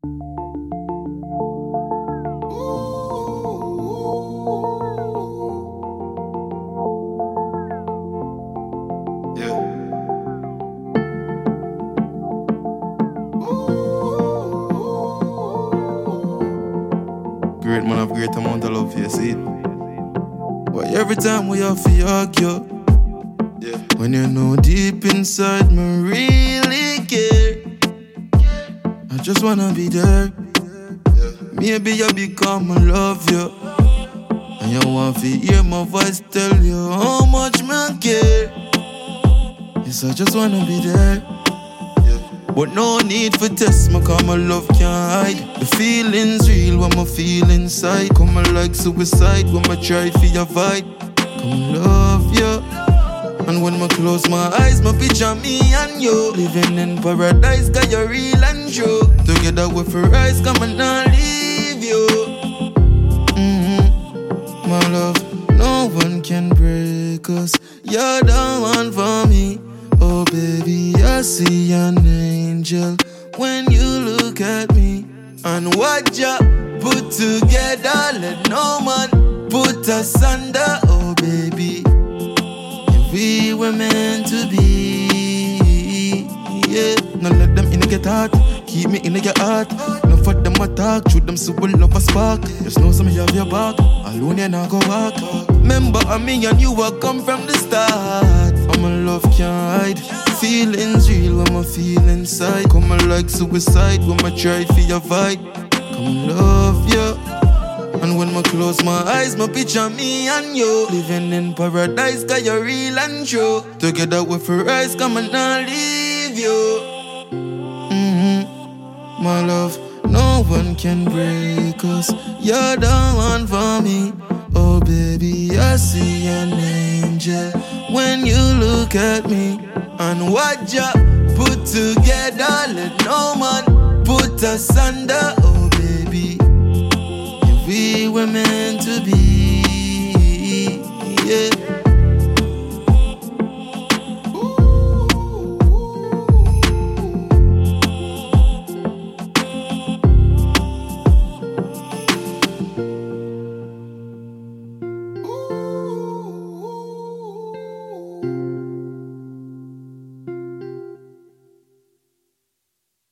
Great man have great amount of love, you see it. Why every time we have to argue, when you know deep inside me really care, I just wanna be there. Maybe you become I love you, and you want to hear my voice tell you how much me care. Yes, I just wanna be there. But no need for test me, cause my love can't hide. The feeling's real when I feel inside. Come like suicide when I try for your vibe. Come love you. And when I close my eyes, my picture me and you. Living in paradise, got you real and true. Together with her eyes, come and I'll leave you. My love, no one can break us. You're the one for me. Oh baby, I see an angel when you look at me. And what you put together, let no man put us under. Oh baby, if we were meant to be, yeah. Now let them in and get hot, keep me in your heart. No for them attack, shoot them so we'll love a spark. Just know some have your back, alone you not go walk. Remember me and you will come from the start. My love can't hide. Feelings real when I feel inside. Come like suicide when I try for your vibe. Come love you. And when I close my eyes, my picture me and you. Living in paradise, got you real and true. Together with her eyes, come and I'll leave you. My love, no one can break us. You're the one for me. Oh baby, I see an angel when you look at me. And what you put together, let no man put us under. Oh baby, if we were meant to be.